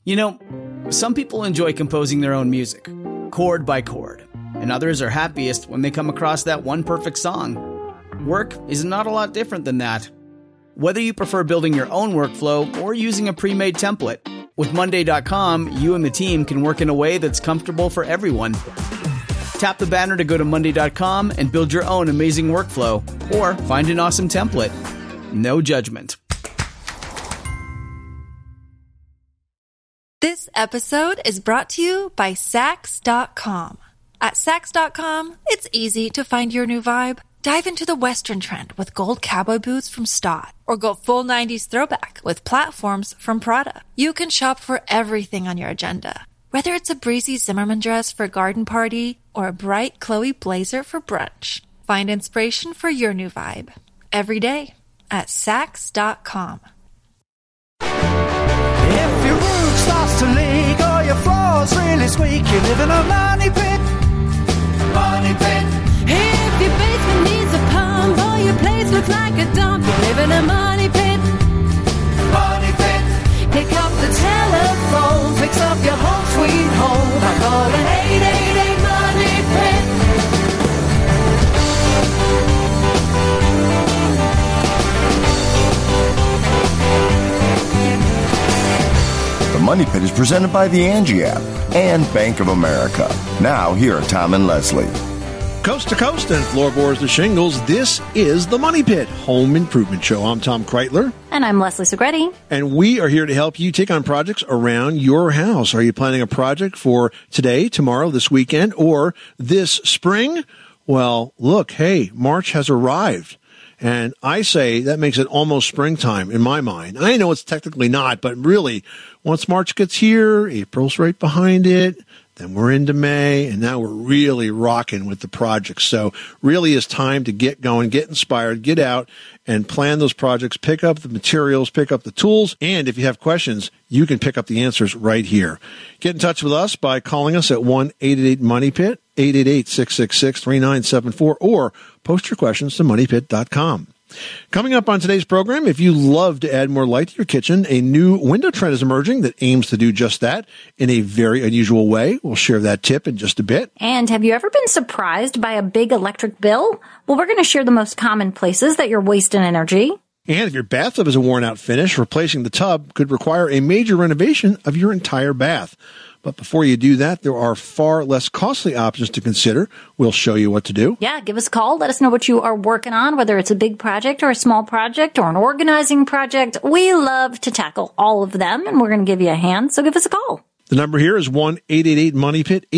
You know, some people enjoy composing their own music, chord by chord, and others are happiest when they come across that one perfect song. Work is not a lot different than that. Whether you prefer building your own workflow or using a pre-made template, with Monday.com, you and the team can work in a way that's comfortable for everyone. Tap the banner to go to Monday.com and build your own amazing workflow, or find an awesome template. No judgment. This episode is brought to you by Sax.com. At Sax.com, it's easy to find your new vibe. Dive into the Western trend with gold cowboy boots from Stott, or go full 90s throwback with platforms from Prada. You can shop for everything on your agenda, whether it's a breezy Zimmermann dress for a garden party or a bright Chloe blazer for brunch. Find inspiration for your new vibe every day at Sax.com. If your roof starts to leak or your floor's really squeak, you live in a money pit. Money pit. If your basement needs a pump or your place looks like a dump, you live in a money pit. Money pit. Pick up the telephone, fix up your home sweet home by calling 888 Money Pit. The Money Pit is presented by the Angie app and Bank of America. Now, here are Tom and Leslie. Coast to coast and floorboards to shingles, this is the Money Pit Home Improvement Show. I'm Tom Kreitler. And I'm Leslie Segretti. And we are here to help you take on projects around your house. Are you planning a project for today, tomorrow, this weekend, or this spring? Well, look, hey, March has arrived. And I say that makes it almost springtime in my mind. I know it's technically not, but really, once March gets here, April's right behind it. Then we're into May, and now we're really rocking with the projects. So really is time to get going, get inspired, get out and plan those projects, pick up the materials, pick up the tools. And if you have questions, you can pick up the answers right here. Get in touch with us by calling us at 1-888-MONEYPIT, 888-666-3974, or post your questions to moneypit.com. Coming up on today's program, if you love to add more light to your kitchen, a new window trend is emerging that aims to do just that in a very unusual way. We'll share that tip in just a bit. And have you ever been surprised by a big electric bill? Well, we're going to share the most common places that you're wasting energy. And if your bathtub is a worn-out finish, replacing the tub could require a major renovation of your entire bath. But before you do that, there are far less costly options to consider. We'll show you what to do. Yeah, give us a call. Let us know what you are working on, whether it's a big project or a small project or an organizing project. We love to tackle all of them, and we're going to give you a hand, so give us a call. The number here is 1-888-MONEYPIT,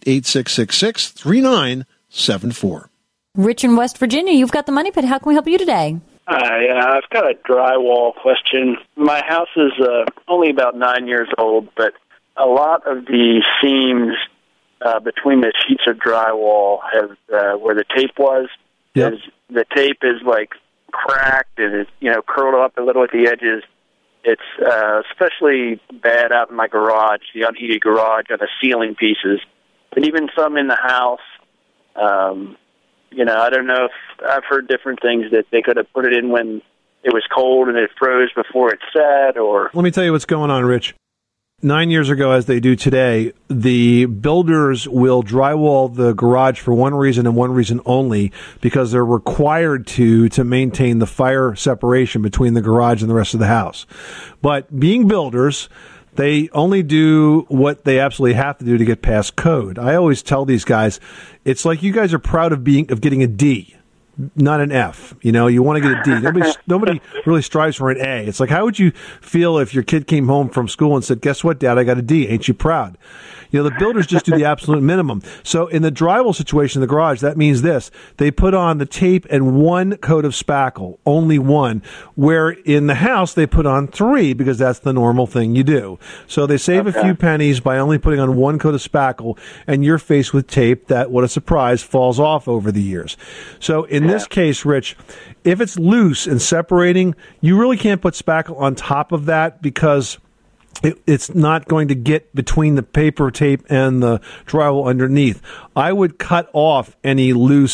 888-666-3974. Rich in West Virginia, you've got the Money Pit. How can we help you today? Hi, I've got a drywall question. My house is only about 9 years old, but a lot of the seams between the sheets of drywall have where the tape was. Yep. The tape is like cracked and it's curled up a little at the edges. It's especially bad out in my garage, the unheated garage, on the ceiling pieces, but even some in the house. I don't know if I've heard different things that they could have put it in when it was cold and it froze before it set, or. Let me tell you what's going on, Rich. 9 years ago, as they do today, the builders will drywall the garage for one reason and one reason only, because they're required to maintain the fire separation between the garage and the rest of the house. But being builders, they only do what they absolutely have to do to get past code. I always tell these guys, it's like you guys are proud of getting a D, not an F. You want to get a D. Nobody really strives for an A. It's like, how would you feel if your kid came home from school and said, "Guess what, Dad? I got a D. Ain't you proud?" The builders just do the absolute minimum. So in the drywall situation in the garage, that means this. They put on the tape and one coat of spackle, only one, where in the house they put on 3 because that's the normal thing you do. So they save a few pennies by only putting on one coat of spackle, and you're faced with tape that, what a surprise, falls off over the years. So in this case, Rich, if it's loose and separating, you really can't put spackle on top of that because it's not going to get between the paper tape and the drywall underneath. I would cut off any loose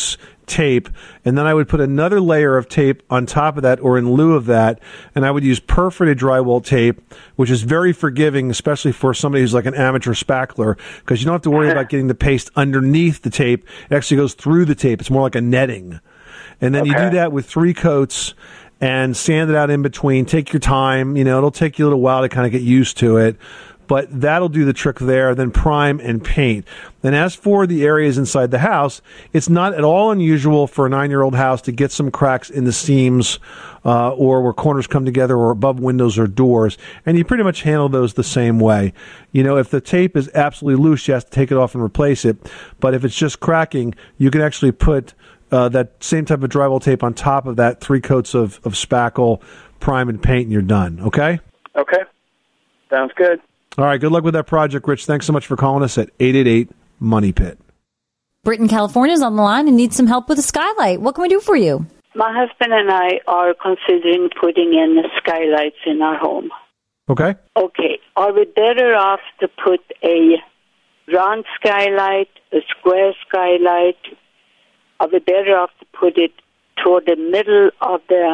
tape, and then I would put another layer of tape on top of that or in lieu of that, and I would use perforated drywall tape, which is very forgiving, especially for somebody who's like an amateur spackler, because you don't have to worry about getting the paste underneath the tape. It actually goes through the tape. It's more like a netting. And then you do that with 3 coats and sand it out in between. Take your time. It'll take you a little while to kind of get used to it. But that'll do the trick there. Then prime and paint. Then as for the areas inside the house, it's not at all unusual for a 9-year-old house to get some cracks in the seams or where corners come together or above windows or doors. And you pretty much handle those the same way. If the tape is absolutely loose, you have to take it off and replace it. But if it's just cracking, you can actually put that same type of drywall tape on top of that, 3 coats of spackle, prime, and paint, and you're done. Okay? Okay. Sounds good. All right, good luck with that project, Rich. Thanks so much for calling us at 888-MONEY-PIT. Britt in California is on the line and needs some help with a skylight. What can we do for you? My husband and I are considering putting in skylights in our home. Okay. Okay. Are we better off to put a round skylight, a square skylight? Are we better off to put it toward the middle of the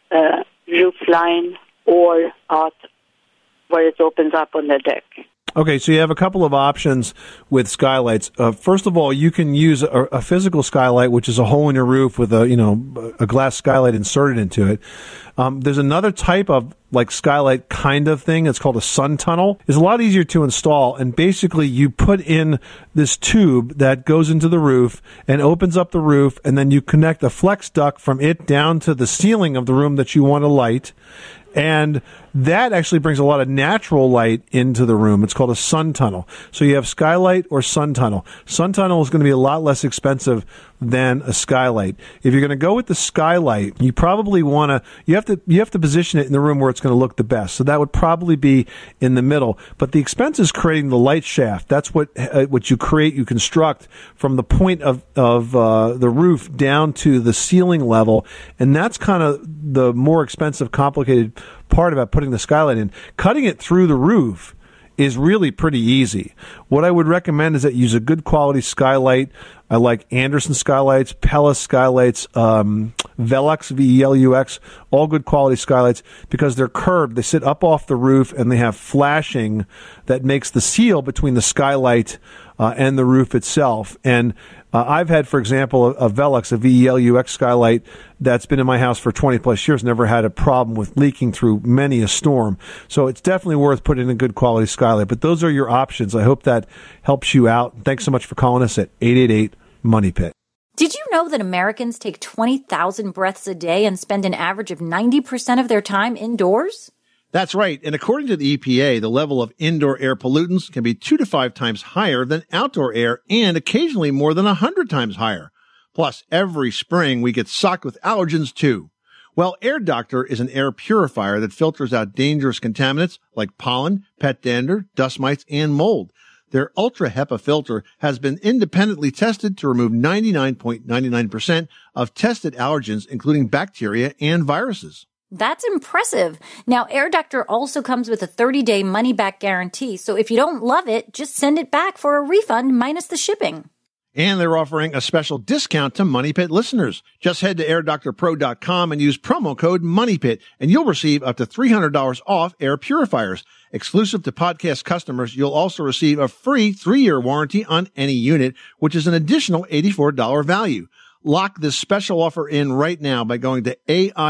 roof line or out where it opens up on the deck? Okay, so you have a couple of options with skylights. First of all, you can use a physical skylight, which is a hole in your roof with a glass skylight inserted into it. There's another type of skylight kind of thing. It's called a sun tunnel. It's a lot easier to install, and basically you put in this tube that goes into the roof and opens up the roof, and then you connect a flex duct from it down to the ceiling of the room that you want to light. And that actually brings a lot of natural light into the room. It's called a sun tunnel. So you have skylight or sun tunnel. Sun tunnel is going to be a lot less expensive than a skylight. If you're going to go with the skylight, you probably want to, you have to position it in the room where it's going to look the best. So that would probably be in the middle. But the expense is creating the light shaft. That's what you create, you construct from the point of the roof down to the ceiling level. And that's kind of the more expensive, complicated part about putting the skylight in. Cutting it through the roof is really pretty easy. What I would recommend is that you use a good quality skylight. I like Anderson skylights, Pella skylights, Velux, V-E-L-U-X, all good quality skylights because they're curved. They sit up off the roof and they have flashing that makes the seal between the skylight and the roof itself. And I've had, for example, a Velux, a V-E-L-U-X skylight that's been in my house for 20 plus years, never had a problem with leaking through many a storm. So it's definitely worth putting in a good quality skylight. But those are your options. I hope that helps you out. Thanks so much for calling us at 888-MONEY-PIT. Did you know that Americans take 20,000 breaths a day and spend an average of 90% of their time indoors? That's right. And according to the EPA, the level of indoor air pollutants can be 2 to 5 times higher than outdoor air and occasionally more than 100 times higher. Plus, every spring we get socked with allergens too. Well, Air Doctor is an air purifier that filters out dangerous contaminants like pollen, pet dander, dust mites, and mold. Their Ultra HEPA filter has been independently tested to remove 99.99% of tested allergens, including bacteria and viruses. That's impressive. Now, Air Doctor also comes with a 30-day money-back guarantee, so if you don't love it, just send it back for a refund minus the shipping. And they're offering a special discount to Money Pit listeners. Just head to airdoctorpro.com and use promo code MONEYPIT, and you'll receive up to $300 off air purifiers. Exclusive to podcast customers, you'll also receive a free 3-year warranty on any unit, which is an additional $84 value. Lock this special offer in right now by going to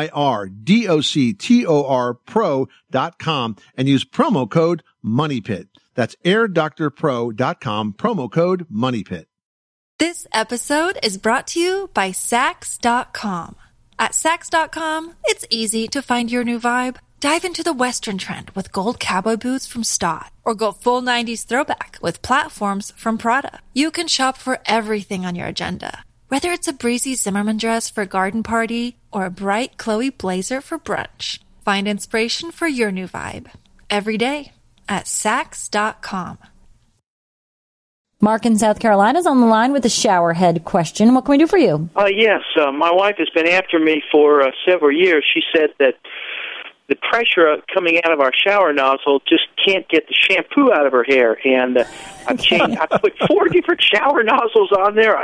airdoctorpro.com and use promo code MONEYPIT. That's airdoctorpro.com, promo code MONEYPIT. This episode is brought to you by Sax.com. At Sax.com, it's easy to find your new vibe. Dive into the Western trend with gold cowboy boots from Stott, or go full 90s throwback with platforms from Prada. You can shop for everything on your agenda, whether it's a breezy Zimmermann dress for a garden party or a bright Chloe blazer for brunch. Find inspiration for your new vibe every day at Sax.com. Mark in South Carolina is on the line with a shower head question. What can we do for you? Yes. My wife has been after me for several years. She said that the pressure coming out of our shower nozzle just can't get the shampoo out of her hair. And I put 4 different shower nozzles on there.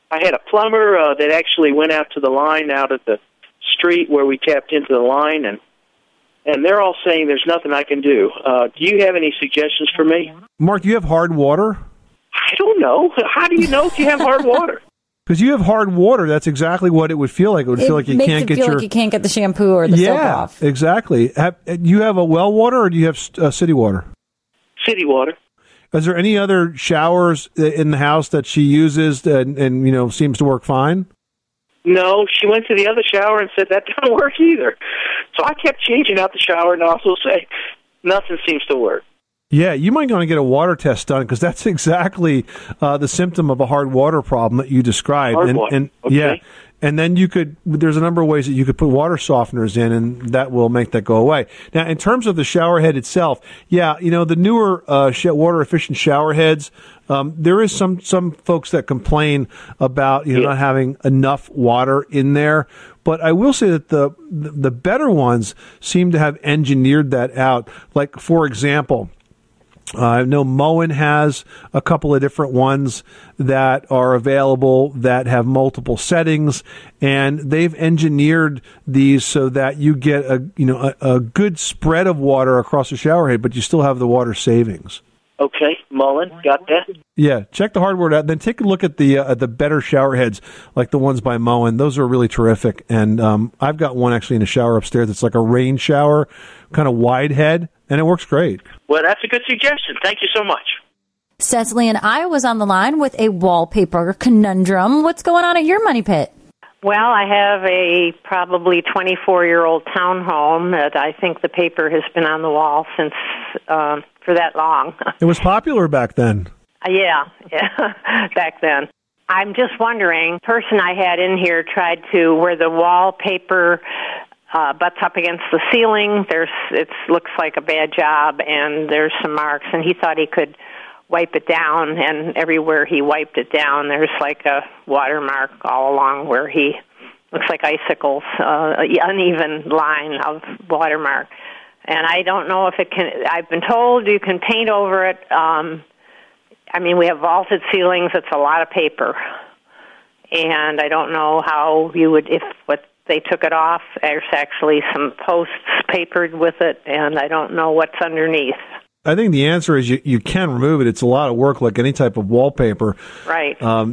I had a plumber that actually went out to the line out at the street where we tapped into the line, and they're all saying there's nothing I can do. Do you have any suggestions for me? Mark, do you have hard water? I don't know. How do you know if you have hard water? Because you have hard water, that's exactly what it would feel like. It would feel like you can't get like you can't get the shampoo or the soap off. Yeah, exactly. Do you have a well water or do you have city water? City water. Is there any other showers in the house that she uses and seems to work fine? No, she went to the other shower and said that doesn't work either. So I kept changing out the shower and also say nothing seems to work. Yeah, you might want to get a water test done because that's exactly the symptom of a hard water problem that you described. Hard water. Okay. Yeah, and then there's a number of ways that you could put water softeners in, and that will make that go away. Now, in terms of the shower head itself, the newer water efficient shower heads, there is some folks that complain about not having enough water in there. But I will say that the better ones seem to have engineered that out. Like, for example, I know Moen has a couple of different ones that are available that have multiple settings, and they've engineered these so that you get a good spread of water across the shower head, but you still have the water savings. Okay, Mullen, got that? Yeah, check the hardware out. Then take a look at the better shower heads, like the ones by Moen. Those are really terrific. And I've got one actually in a shower upstairs. It's like a rain shower, kind of wide head, and it works great. Well, that's a good suggestion. Thank you so much. Cecily and I was on the line with a wallpaper conundrum. What's going on at your money pit? Well, I have a probably 24-year-old townhome that I think the paper has been on the wall since for that long. It was popular back then. Yeah, back then. I'm just wondering, the person I had in here tried to, where the wallpaper butts up against the ceiling, it looks like a bad job, and there's some marks, and he thought he could wipe it down, and everywhere he wiped it down, there's like a watermark all along where he looks like icicles, uneven line of watermark. And I don't know if it can, I've been told you can paint over it. We have vaulted ceilings, it's a lot of paper. And I don't know how you would, if they took it off, there's actually some posts papered with it, and I don't know what's underneath. I think the answer is you can remove it. It's a lot of work like any type of wallpaper. Right.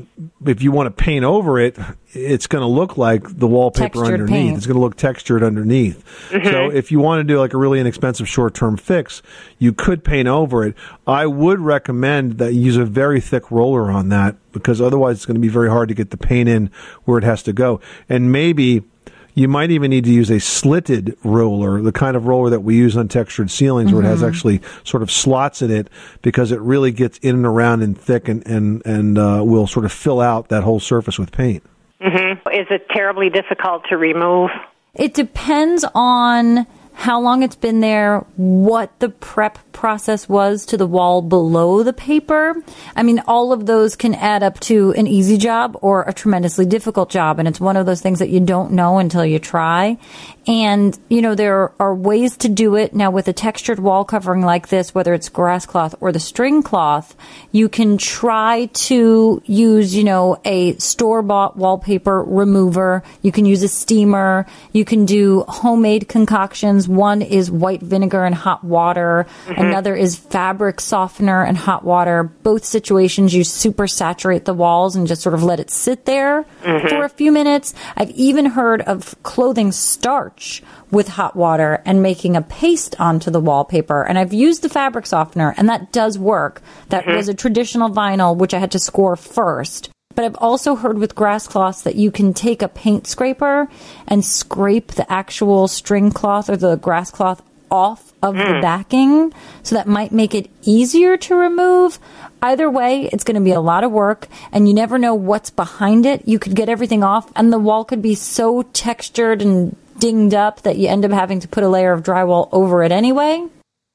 If you want to paint over it, it's going to look like the wallpaper Textured underneath. paint. It's going to look textured underneath. Mm-hmm. So if you want to do like a really inexpensive short-term fix, you could paint over it. I would recommend that you use a very thick roller on that because otherwise it's going to be very hard to get the paint in where it has to go. And maybe you might even need to use a slitted roller, the kind of roller that we use on textured ceilings where it has actually sort of slots in it because it really gets in and around and thick and will sort of fill out that whole surface with paint. Mm-hmm. Is it terribly difficult to remove? It depends on how long it's been there, what the prep process was to the wall below the paper. All of those can add up to an easy job or a tremendously difficult job. And it's one of those things that you don't know until you try. And, there are ways to do it. Now, with a textured wall covering like this, whether it's grass cloth or the string cloth, you can try to use, a store-bought wallpaper remover. You can use a steamer. You can do homemade concoctions. One is white vinegar and hot water. Mm-hmm. Another is fabric softener and hot water. Both situations, you super saturate the walls and just sort of let it sit there for a few minutes. I've even heard of clothing starch with hot water and making a paste onto the wallpaper. And I've used the fabric softener, and that does work. That was a traditional vinyl, which I had to score first. But I've also heard with grass cloths that you can take a paint scraper and scrape the actual string cloth or the grass cloth off of the backing. So that might make it easier to remove. Either way, it's going to be a lot of work, and you never know what's behind it. You could get everything off, and the wall could be so textured and dinged up that you end up having to put a layer of drywall over it anyway.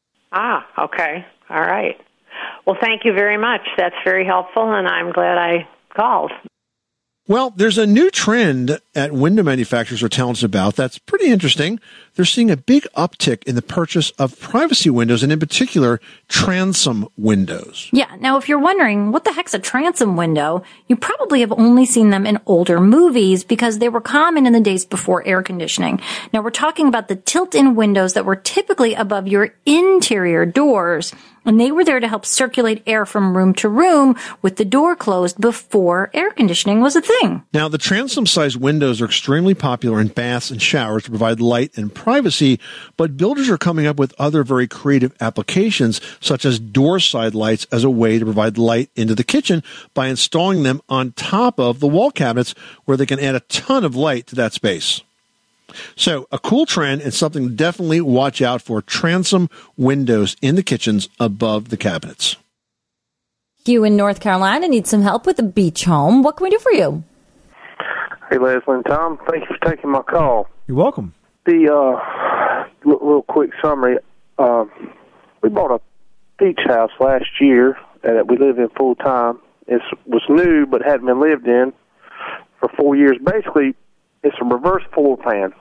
Ah, okay. All right. Well, thank you very much. That's very helpful, and I'm glad I called. Well, there's a new trend at window manufacturers are telling us about that's pretty interesting. they're seeing a big uptick in the purchase of privacy windows, and in particular, transom windows. Yeah. Now, if you're wondering what the heck's a transom window, you probably have only seen them in older movies because they were common in the days before air conditioning. Now, we're talking about the tilt-in windows that were typically above your interior doors. And they were there to help circulate air from room to room with the door closed before air conditioning was a thing. Now, the transom-sized windows are extremely popular in baths and showers to provide light and privacy, but builders are coming up with other very creative applications, such as door-side lights as a way to provide light into the kitchen by installing them on top of the wall cabinets where they can add a ton of light to that space. So, a cool trend and something to definitely watch out for: transom windows in the kitchens above the cabinets. Hugh in North Carolina needs some help with a beach home. What can we do for you? Hey, Leslie and Tom. Thank you for taking my call. You're welcome. The real quick summary. We bought a beach house last year that we live in full time. It was new but hadn't been lived in for 4 years. Basically, it's a reverse floor plan,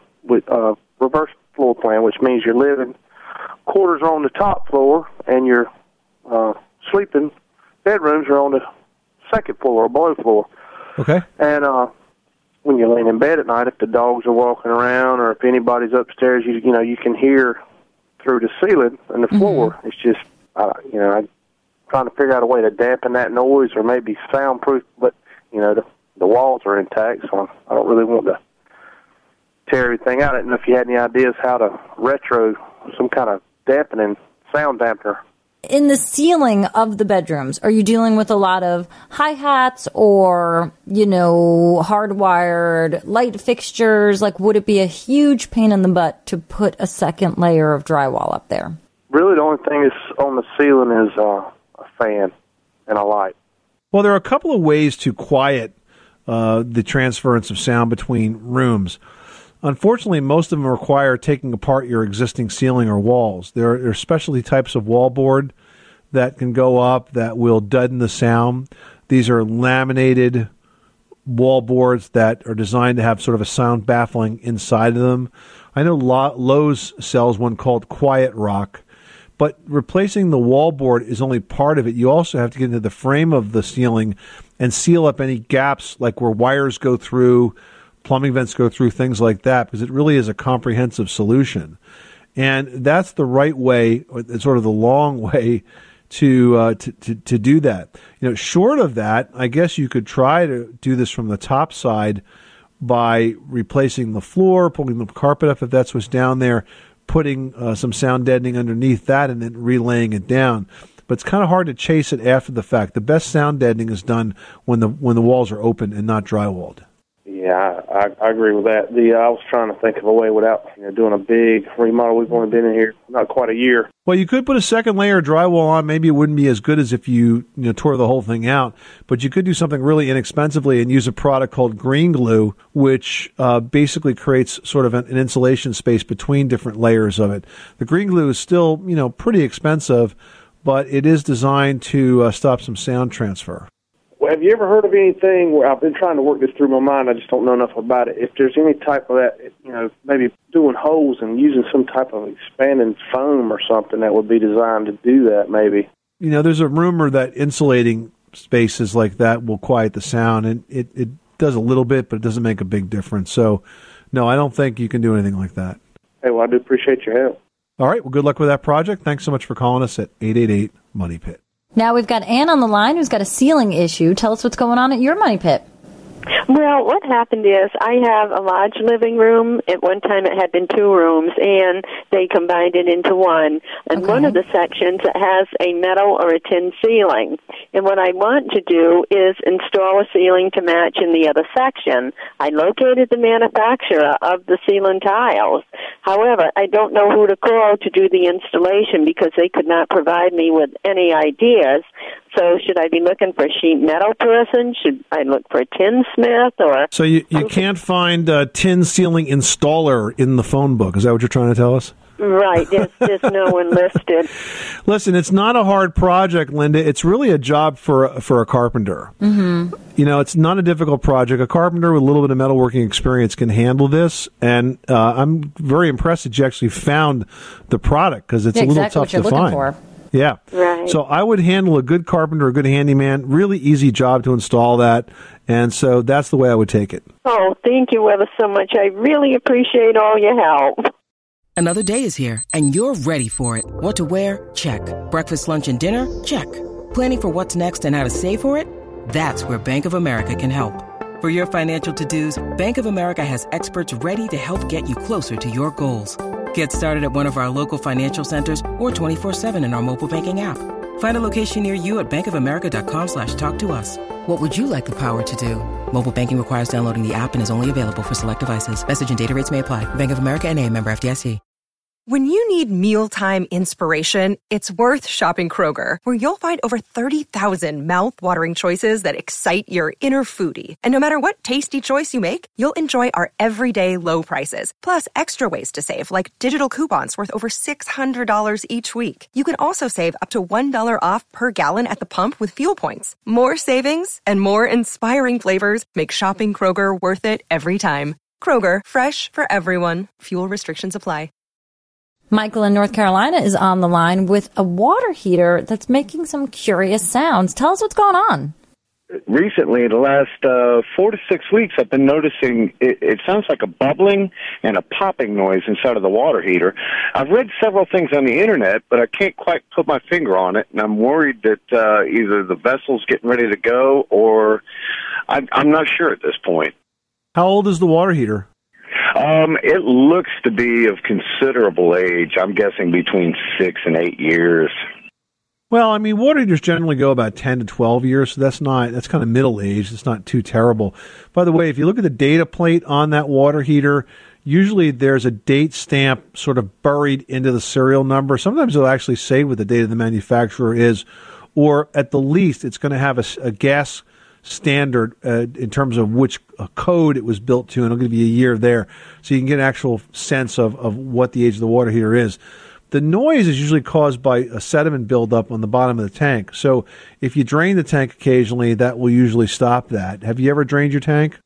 which means your living quarters are on the top floor and your sleeping bedrooms are on the second floor or below floor. Okay. And when you're laying in bed at night, if the dogs are walking around or if anybody's upstairs, you can hear through the ceiling and the floor. It's just, I'm trying to figure out a way to dampen that noise or maybe soundproof, but, the walls are intact, so I don't really want to tear everything out. I didn't know if you had any ideas how to retro some kind of dampening, sound dampener. In the ceiling of the bedrooms, are you dealing with a lot of hi-hats or, hardwired light fixtures? Like, would it be a huge pain in the butt to put a second layer of drywall up there? Really, the only thing that's on the ceiling is a fan and a light. Well, there are a couple of ways to quiet the transference of sound between rooms. Unfortunately, most of them require taking apart your existing ceiling or walls. There are specialty types of wallboard that can go up that will deaden the sound. These are laminated wallboards that are designed to have sort of a sound baffling inside of them. I know Lowe's sells one called Quiet Rock, but replacing the wallboard is only part of it. You also have to get into the frame of the ceiling and seal up any gaps, like where wires go through, plumbing vents go through, things like that, because it really is a comprehensive solution. And that's the right way, it's sort of the long way to do that. Short of that, I guess you could try to do this from the top side by replacing the floor, pulling the carpet up if that's what's down there, putting some sound deadening underneath that, and then relaying it down. But it's kind of hard to chase it after the fact. The best sound deadening is done when the walls are open and not drywalled. Yeah, I agree with that. I was trying to think of a way without doing a big remodel. We've only been in here not quite a year. Well, you could put a second layer of drywall on. Maybe it wouldn't be as good as if you tore the whole thing out. But you could do something really inexpensively and use a product called Green Glue, which basically creates sort of an insulation space between different layers of it. The Green Glue is still pretty expensive, but it is designed to stop some sound transfer. Well, have you ever heard of anything where I've been trying to work this through my mind, I just don't know enough about it. If there's any type of that, maybe doing holes and using some type of expanding foam or something that would be designed to do that, maybe. There's a rumor that insulating spaces like that will quiet the sound, and it does a little bit, but it doesn't make a big difference. So, no, I don't think you can do anything like that. Hey, well, I do appreciate your help. All right, well, good luck with that project. Thanks so much for calling us at 888-MONEY-PIT. Now we've got Ann on the line who's got a ceiling issue. Tell us what's going on at your money pit. Well, what happened is I have a large living room. At one time it had been 2 rooms, and they combined it into one. And one of the sections has a metal or a tin ceiling. And what I want to do is install a ceiling to match in the other section. I located the manufacturer of the ceiling tiles. However, I don't know who to call to do the installation because they could not provide me with any ideas. So should I be looking for a sheet metal person? Should I look for a tinsmith? So you can't find a tin ceiling installer in the phone book. Is that what you're trying to tell us? Right, there's no one listed. Listen, it's not a hard project, Linda. It's really a job for a carpenter. Mm-hmm. You know, it's not a difficult project. A carpenter with a little bit of metalworking experience can handle this, and I'm very impressed that you actually found the product, because it's a little exactly tough to what you're find. looking for. Yeah. Right. So I would handle a good carpenter, a good handyman. Really easy job to install that, and so that's the way I would take it. Oh, thank you ever so much. I really appreciate all your help. Another day is here, and you're ready for it. What to wear? Check. Breakfast, lunch, and dinner? Check. Planning for what's next and how to save for it? That's where Bank of America can help. For your financial to-dos, Bank of America has experts ready to help get you closer to your goals. Get started at one of our local financial centers or 24/7 in our mobile banking app. Find a location near you at bankofamerica.com/talktous. What would you like the power to do? Mobile banking requires downloading the app and is only available for select devices. Message and data rates may apply. Bank of America N.A., member FDIC. When you need mealtime inspiration, it's worth shopping Kroger, where you'll find over 30,000 mouth-watering choices that excite your inner foodie. And no matter what tasty choice you make, you'll enjoy our everyday low prices, plus extra ways to save, like digital coupons worth over $600 each week. You can also save up to $1 off per gallon at the pump with fuel points. More savings and more inspiring flavors make shopping Kroger worth it every time. Kroger, fresh for everyone. Fuel restrictions apply. Michael in North Carolina is on the line with a water heater that's making some curious sounds. Tell us what's going on. Recently, the last 4 to 6 weeks, I've been noticing it sounds like a bubbling and a popping noise inside of the water heater. I've read several things on the internet, but I can't quite put my finger on it, and I'm worried that either the vessel's getting ready to go or I'm not sure at this point. How old is the water heater? It looks to be of considerable age. I'm guessing between 6 and 8 years. Well, I mean, water heaters generally go about 10 to 12 years, so that's kind of middle age. It's not too terrible. By the way, if you look at the data plate on that water heater, usually there's a date stamp sort of buried into the serial number. Sometimes it'll actually say what the date of the manufacturer is, or at the least, it's going to have a gas standard in terms of which code it was built to, and it'll give you a year there, so you can get an actual sense of what the age of the water heater is. The noise is usually caused by a sediment buildup on the bottom of the tank. So if you drain the tank occasionally, that will usually stop that. Have you ever drained your tank?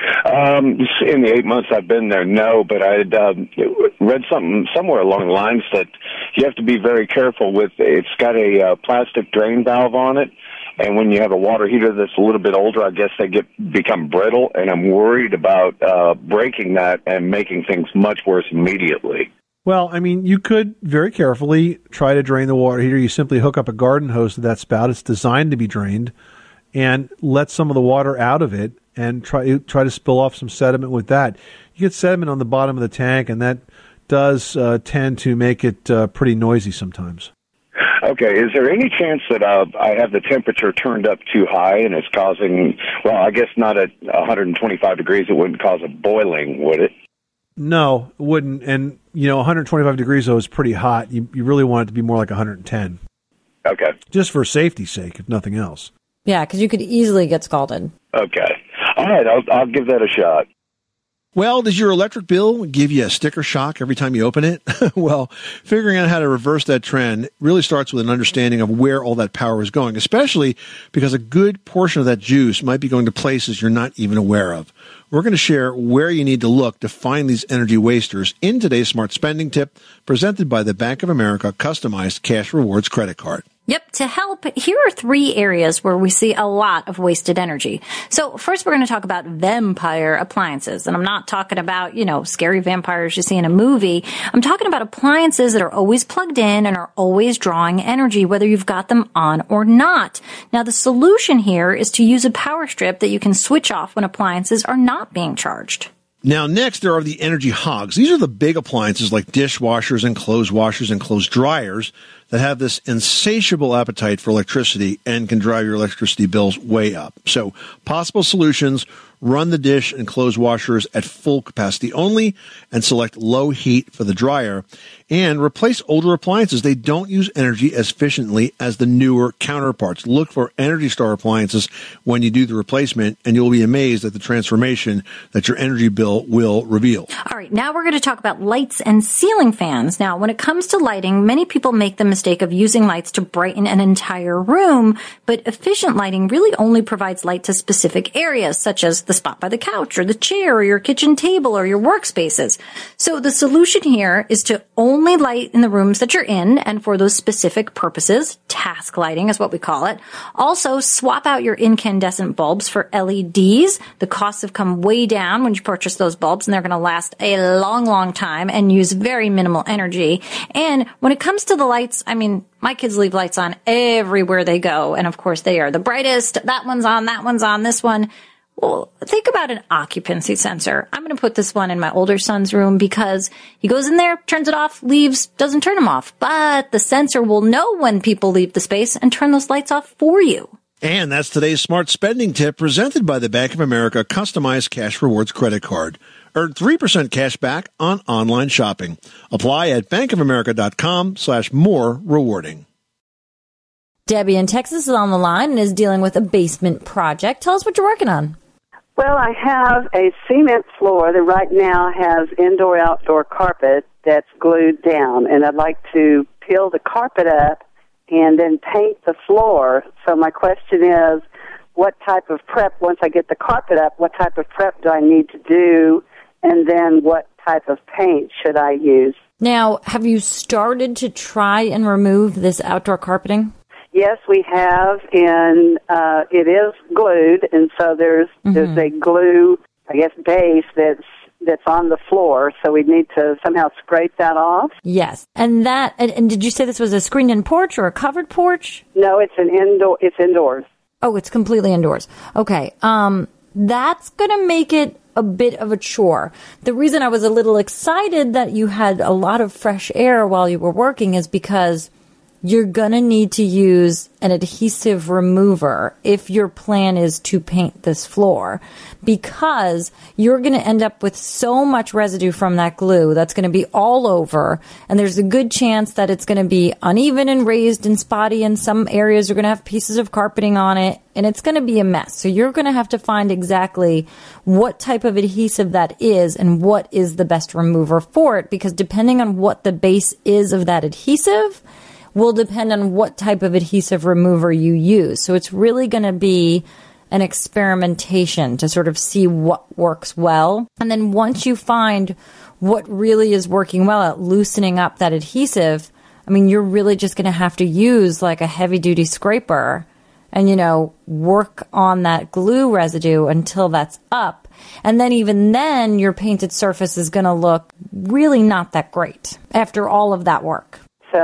In the 8 months I've been there, no, but I read something somewhere along the lines that you have to be very careful with. It's got a plastic drain valve on it, and when you have a water heater that's a little bit older, I guess they become brittle, and I'm worried about breaking that and making things much worse immediately. Well, I mean, you could very carefully try to drain the water heater. You simply hook up a garden hose to that spout. It's designed to be drained, and let some of the water out of it and try to spill off some sediment with that. You get sediment on the bottom of the tank, and that does tend to make it pretty noisy sometimes. Okay, is there any chance that I have the temperature turned up too high and it's causing, well, I guess not at 125 degrees, it wouldn't cause a boiling, would it? No, it wouldn't. And, 125 degrees, though, is pretty hot. You really want it to be more like 110. Okay. Just for safety's sake, if nothing else. Yeah, because you could easily get scalded. Okay. All right, I'll give that a shot. Well, does your electric bill give you a sticker shock every time you open it? Well, figuring out how to reverse that trend really starts with an understanding of where all that power is going, especially because a good portion of that juice might be going to places you're not even aware of. We're going to share where you need to look to find these energy wasters in today's Smart Spending Tip, presented by the Bank of America Customized Cash Rewards Credit Card. Yep. To help, here are 3 areas where we see a lot of wasted energy. So first, we're going to talk about vampire appliances. And I'm not talking about, scary vampires you see in a movie. I'm talking about appliances that are always plugged in and are always drawing energy, whether you've got them on or not. Now, the solution here is to use a power strip that you can switch off when appliances are not being charged. Now, next, there are the energy hogs. These are the big appliances like dishwashers and clothes washers and clothes dryers that have this insatiable appetite for electricity and can drive your electricity bills way up. So possible solutions: run the dish and clothes washers at full capacity only and select low heat for the dryer, and replace older appliances. They don't use energy as efficiently as the newer counterparts. Look for Energy Star appliances when you do the replacement, and you'll be amazed at the transformation that your energy bill will reveal. All right, now we're going to talk about lights and ceiling fans. Now, when it comes to lighting, many people make the mistake of using lights to brighten an entire room, but efficient lighting really only provides light to specific areas, such as the spot by the couch or the chair or your kitchen table or your workspaces. So the solution here is to only light in the rooms that you're in and for those specific purposes. Task lighting is what we call it. Also, swap out your incandescent bulbs for LEDs. The costs have come way down when you purchase those bulbs, and they're going to last a long, long time and use very minimal energy. And when it comes to the lights, I mean, my kids leave lights on everywhere they go. And of course, they are the brightest. That one's on, this one. Well, think about an occupancy sensor. I'm going to put this one in my older son's room because he goes in there, turns it off, leaves, doesn't turn them off. But the sensor will know when people leave the space and turn those lights off for you. And that's today's smart spending tip presented by the Bank of America Customized Cash Rewards Credit Card. Earn 3% cash back on online shopping. Apply at bankofamerica.com/more rewarding. Debbie in Texas is on the line and is dealing with a basement project. Tell us what you're working on. Well, I have a cement floor that right now has indoor-outdoor carpet that's glued down, and I'd like to peel the carpet up and then paint the floor. So my question is, what type of prep, once I get the carpet up, what type of prep do I need to do, and then what type of paint should I use? Now, have you started to try and remove this outdoor carpeting? Yes, we have, and it is glued, and so there's a glue, I guess, base that's on the floor, so we need to somehow scrape that off. Yes, and did you say this was a screened-in porch or a covered porch? No, it's indoors. Oh, it's completely indoors. Okay, that's going to make it a bit of a chore. The reason I was a little excited that you had a lot of fresh air while you were working is because you're going to need to use an adhesive remover if your plan is to paint this floor, because you're going to end up with so much residue from that glue that's going to be all over, and there's a good chance that it's going to be uneven and raised and spotty, and some areas are going to have pieces of carpeting on it, and it's going to be a mess. So you're going to have to find exactly what type of adhesive that is and what is the best remover for it, because depending on what the base is of that adhesive will depend on what type of adhesive remover you use. So it's really going to be an experimentation to sort of see what works well. And then once you find what really is working well at loosening up that adhesive, I mean, you're really just going to have to use like a heavy-duty scraper and, work on that glue residue until that's up. And then even then, your painted surface is going to look really not that great after all of that work.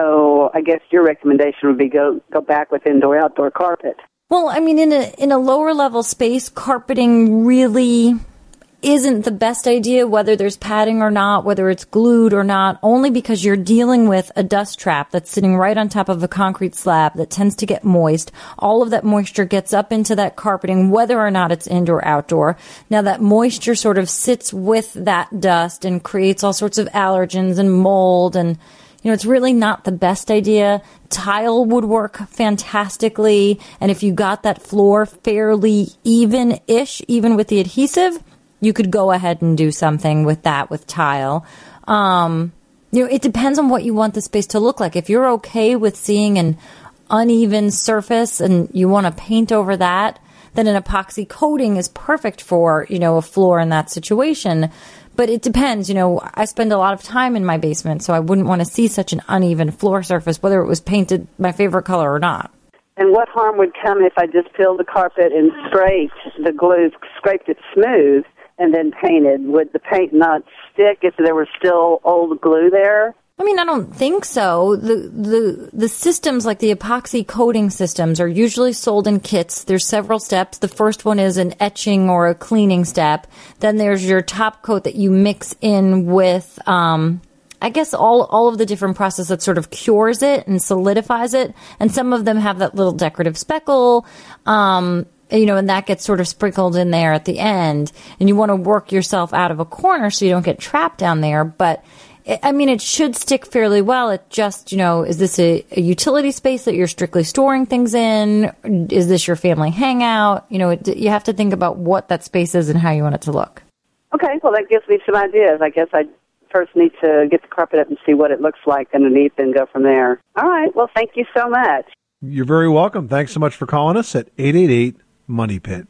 So I guess your recommendation would be go back with indoor-outdoor carpet. Well, I mean, in a lower-level space, carpeting really isn't the best idea, whether there's padding or not, whether it's glued or not, only because you're dealing with a dust trap that's sitting right on top of a concrete slab that tends to get moist. All of that moisture gets up into that carpeting, whether or not it's indoor-outdoor. Now, that moisture sort of sits with that dust and creates all sorts of allergens and mold, and it's really not the best idea. Tile would work fantastically. And if you got that floor fairly even-ish, even with the adhesive, you could go ahead and do something with that with tile. It depends on what you want the space to look like. If you're okay with seeing an uneven surface and you want to paint over that, then an epoxy coating is perfect for, a floor in that situation. But it depends. I spend a lot of time in my basement, so I wouldn't want to see such an uneven floor surface, whether it was painted my favorite color or not. And what harm would come if I just peeled the carpet and scraped the glue, scraped it smooth, and then painted? Would the paint not stick if there was still old glue there? I mean, I don't think so. The systems, like the epoxy coating systems, are usually sold in kits. There's several steps. The first one is an etching or a cleaning step. Then there's your top coat that you mix in with I guess, all of the different process that sort of cures it and solidifies it. And some of them have that little decorative speckle, and that gets sort of sprinkled in there at the end. And you want to work yourself out of a corner so you don't get trapped down there. But it should stick fairly well. It just, is this a utility space that you're strictly storing things in? Is this your family hangout? You have to think about what that space is and how you want it to look. Okay, well, that gives me some ideas. I guess I first need to get the carpet up and see what it looks like underneath and go from there. All right, well, thank you so much. You're very welcome. Thanks so much for calling us at 888-MONEY-PIT.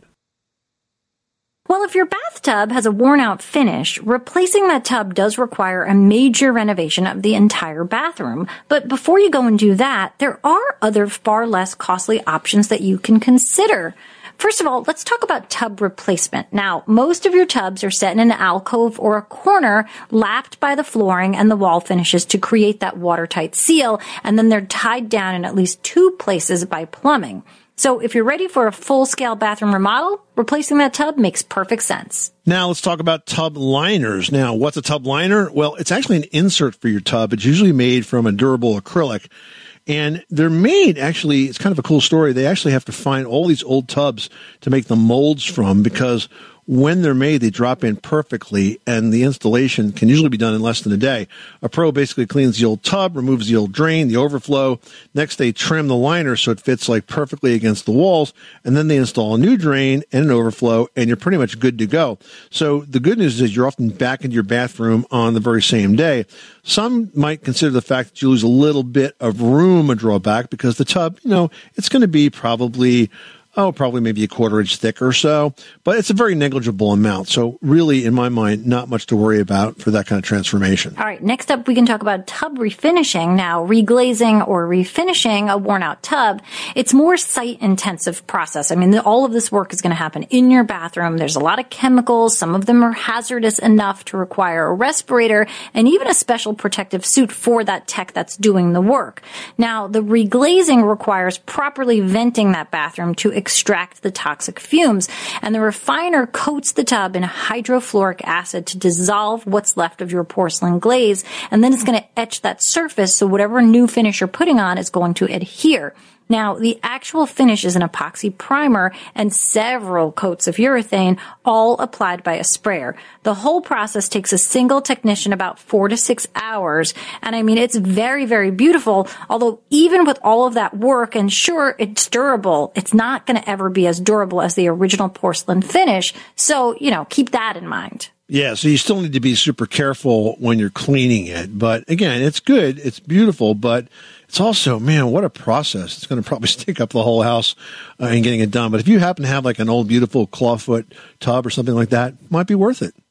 Well, if your bathtub has a worn-out finish, replacing that tub does require a major renovation of the entire bathroom. But before you go and do that, there are other far less costly options that you can consider. First of all, let's talk about tub replacement. Now, most of your tubs are set in an alcove or a corner lapped by the flooring and the wall finishes to create that watertight seal, and then they're tied down in at least 2 places by plumbing. So if you're ready for a full-scale bathroom remodel, replacing that tub makes perfect sense. Now let's talk about tub liners. Now, what's a tub liner? Well, it's actually an insert for your tub. It's usually made from a durable acrylic. And they're made, actually, it's kind of a cool story. They actually have to find all these old tubs to make the molds from, because when they're made, they drop in perfectly, and the installation can usually be done in less than a day. A pro basically cleans the old tub, removes the old drain, the overflow. Next, they trim the liner so it fits like perfectly against the walls, and then they install a new drain and an overflow, and you're pretty much good to go. So the good news is you're often back into your bathroom on the very same day. Some might consider the fact that you lose a little bit of room a drawback, because the tub, it's going to be probably maybe a 1/4 inch thick or so, but it's a very negligible amount. So really, in my mind, not much to worry about for that kind of transformation. All right, next up, we can talk about tub refinishing. Now, reglazing or refinishing a worn-out tub, it's more site-intensive process. All of this work is going to happen in your bathroom. There's a lot of chemicals. Some of them are hazardous enough to require a respirator and even a special protective suit for that tech that's doing the work. Now, the reglazing requires properly venting that bathroom to extract the toxic fumes, and the refiner coats the tub in hydrofluoric acid to dissolve what's left of your porcelain glaze, and then it's going to etch that surface so whatever new finish you're putting on is going to adhere. Now, the actual finish is an epoxy primer and several coats of urethane, all applied by a sprayer. The whole process takes a single technician about 4 to 6 hours. And it's very, very beautiful. Although even with all of that work, and sure, it's durable, it's not going to ever be as durable as the original porcelain finish. So, keep that in mind. Yeah, so you still need to be super careful when you're cleaning it. But again, it's good, it's beautiful, but it's also, man, what a process. It's going to probably stink up the whole house in getting it done. But if you happen to have like an old, beautiful clawfoot tub or something like that, it might be worth it.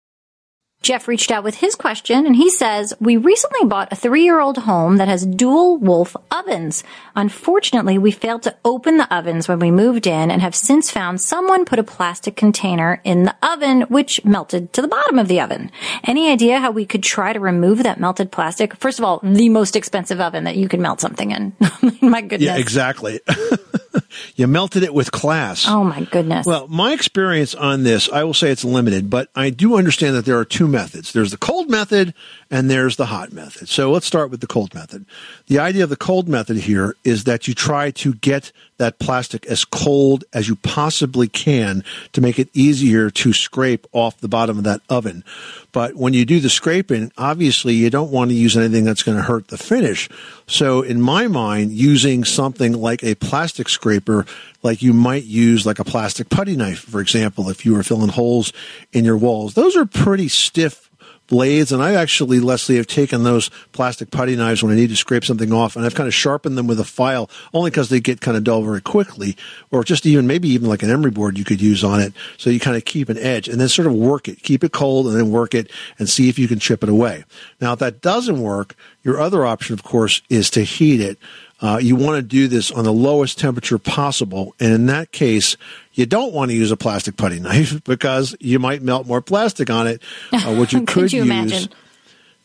Jeff reached out with his question, and he says, we recently bought a 3-year-old home that has dual Wolf ovens. Unfortunately, we failed to open the ovens when we moved in and have since found someone put a plastic container in the oven, which melted to the bottom of the oven. Any idea how we could try to remove that melted plastic? First of all, the most expensive oven that you can melt something in. My goodness. Yeah, exactly. You melted it with class. Oh, my goodness. Well, my experience on this, I will say it's limited, but I do understand that there are 2 methods. There's the cold method and there's the hot method. So let's start with the cold method. The idea of the cold method here is that you try to get that plastic as cold as you possibly can to make it easier to scrape off the bottom of that oven. But when you do the scraping, obviously you don't want to use anything that's going to hurt the finish. So in my mind, using something like a plastic scraper, like you might use like a plastic putty knife, for example, if you were filling holes in your walls, those are pretty stiff blades. And I actually, Leslie, have taken those plastic putty knives when I need to scrape something off, and I've kind of sharpened them with a file, only because they get kind of dull very quickly, or just maybe even like an emery board you could use on it. So you kind of keep an edge and then sort of work it, keep it cold and then work it and see if you can chip it away. Now, if that doesn't work, your other option, of course, is to heat it. You want to do this on the lowest temperature possible. And in that case, you don't want to use a plastic putty knife because you might melt more plastic on it, which you could you use. Imagine?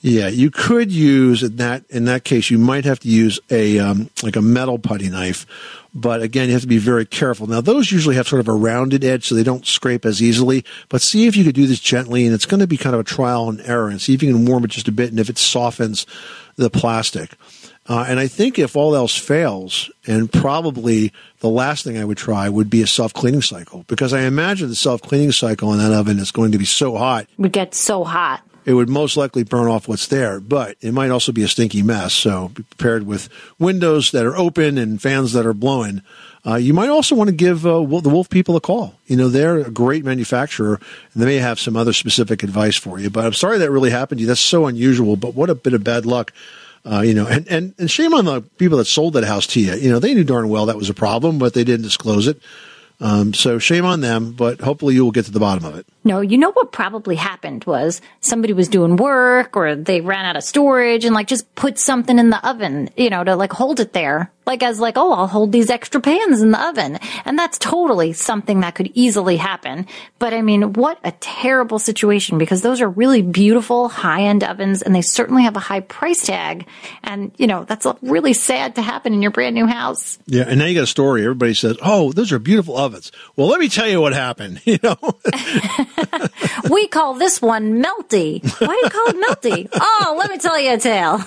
Yeah, you could use in that case. You might have to use a like a metal putty knife, but again, you have to be very careful. Now, those usually have sort of a rounded edge, so they don't scrape as easily. But see if you could do this gently, and it's going to be kind of a trial and error. And see if you can warm it just a bit, and if it softens the plastic. And I think if all else fails, and probably the last thing I would try would be a self-cleaning cycle, because I imagine the self-cleaning cycle in that oven is going to be so hot. It would get so hot. It would most likely burn off what's there, but it might also be a stinky mess. So be prepared with windows that are open and fans that are blowing. You might also want to give the Wolf people a call. You know, they're a great manufacturer, and they may have some other specific advice for you. But I'm sorry that really happened to you. That's so unusual, but what a bit of bad luck. You know, and shame on the people that sold that house to you. You know, they knew darn well that was a problem, but they didn't disclose it. So shame on them, but hopefully you will get to the bottom of it. No, you know what probably happened was somebody was doing work or they ran out of storage and like just put something in the oven, you know, to like hold it there. Like as like, oh, I'll hold these extra pans in the oven. And that's totally something that could easily happen. But I mean, what a terrible situation, because those are really beautiful high-end ovens and they certainly have a high price tag. And, you know, that's really sad to happen in your brand new house. Yeah. And now you got a story. Everybody says, oh, those are beautiful ovens. Well, let me tell you what happened, you know. We call this one melty. Why do you call it melty? Oh, let me tell you a tale.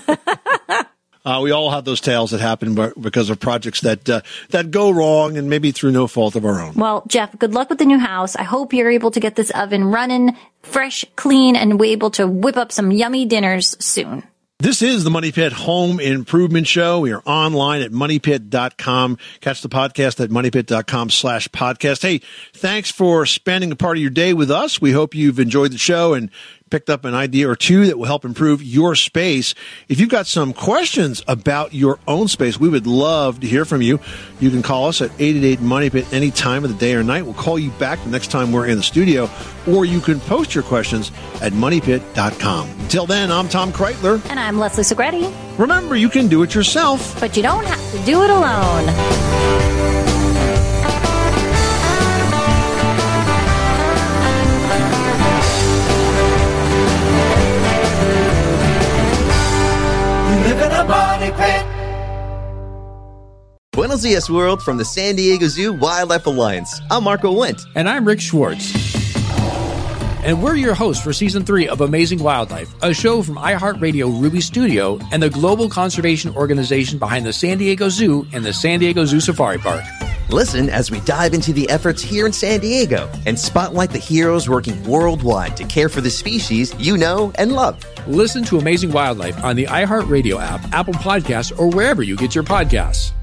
We all have those tales that happen because of projects that go wrong and maybe through no fault of our own. Well, Jeff, good luck with the new house. I hope you're able to get this oven running fresh, clean, and we're able to whip up some yummy dinners soon. This is the Money Pit Home Improvement Show. We are online at moneypit.com. Catch the podcast at moneypit.com/podcast. Hey, thanks for spending a part of your day with us. We hope you've enjoyed the show and picked up an idea or two that will help improve your space. If you've got some questions about your own space, we would love to hear from you. You can call us at 888-MONEYPIT any time of the day or night. We'll call you back the next time we're in the studio, or you can post your questions at moneypit.com. Until then, I'm Tom Kreitler. And I'm Leslie Segretti. Remember, you can do it yourself, but you don't have to do it alone. Money Pit. Buenos dias, world, from the San Diego Zoo Wildlife Alliance. I'm Marco Wendt. And I'm Rick Schwartz. And we're your hosts for Season 3 of Amazing Wildlife, a show from iHeartRadio Ruby Studio and the global conservation organization behind the San Diego Zoo and the San Diego Zoo Safari Park. Listen as we dive into the efforts here in San Diego and spotlight the heroes working worldwide to care for the species you know and love. Listen to Amazing Wildlife on the iHeartRadio app, Apple Podcasts, or wherever you get your podcasts.